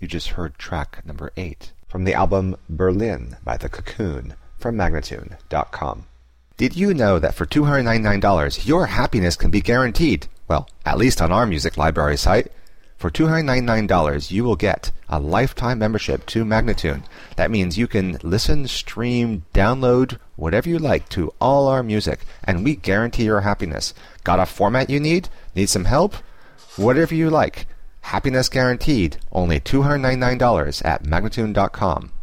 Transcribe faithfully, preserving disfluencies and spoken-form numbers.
You just heard track number eight from the album Berlin by The Cocoon from Magnatune dot com. Did you know that for two hundred ninety-nine dollars your happiness can be guaranteed? Well, at least on our music library site. For two hundred ninety-nine dollars you will get a lifetime membership to Magnatune. That means you can listen, stream, download, whatever you like to all our music, and we guarantee your happiness. Got a format you need? Need some help? Whatever you like. Happiness guaranteed. Only two hundred ninety-nine dollars at Magnatune dot com.